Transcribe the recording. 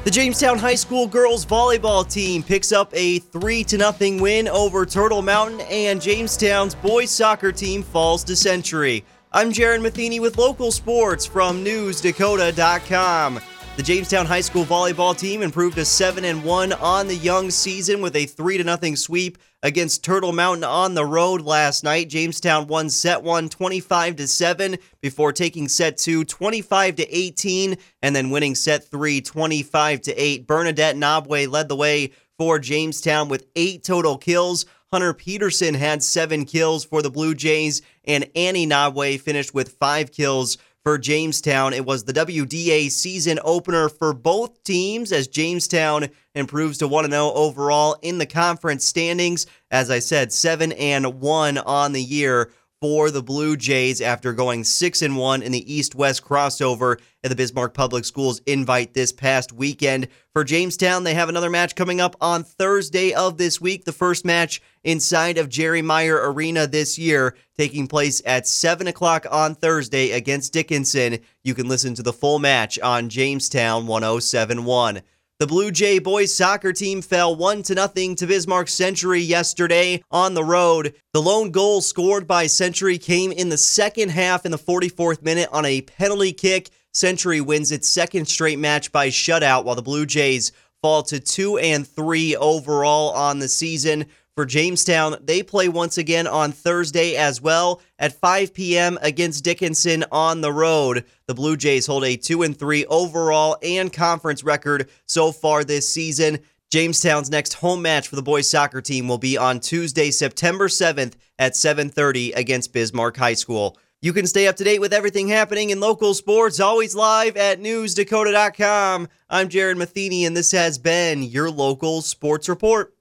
The Jamestown High School girls volleyball team picks up a 3-0 win over Turtle Mountain, and Jamestown's boys soccer team falls to Century. I'm Jaron Matheny with local sports from NewsDakota.com. The Jamestown High School volleyball team improved to 7-1 on the young season with a 3-0 sweep against Turtle Mountain on the road last night. Jamestown won set 1 25-7 before taking set 2 25-18 and then winning set 3 25-8. Bernadette Nabwe led the way for Jamestown with 8 total kills. Hunter Peterson had 7 kills for the Blue Jays, and Annie Nabwe finished with 5 kills for Jamestown. It was the WDA season opener for both teams as Jamestown improves to 1-0 overall in the conference standings. As I said, 7-1 on the year for the Blue Jays after going 6-1 in the East-West crossover at the Bismarck Public Schools Invite this past weekend. For Jamestown, they have another match coming up on Thursday of this week, the first match inside of Jerry Meyer Arena this year, taking place at 7 o'clock on Thursday against Dickinson. You can listen to the full match on Jamestown 1071. The Blue Jay boys soccer team fell 1-0 to Bismarck Century yesterday on the road. The lone goal scored by Century came in the second half in the 44th minute on a penalty kick. Century wins its second straight match by shutout, while the Blue Jays fall to 2-3 overall on the season. For Jamestown, they play once again on Thursday as well at 5 p.m. against Dickinson on the road. The Blue Jays hold a 2-3 overall and conference record so far this season. Jamestown's next home match for the boys soccer team will be on Tuesday, September 7th at 7:30 against Bismarck High School. You can stay up to date with everything happening in local sports, always live at NewsDakota.com. I'm Jaron Matheny, and this has been your local sports report.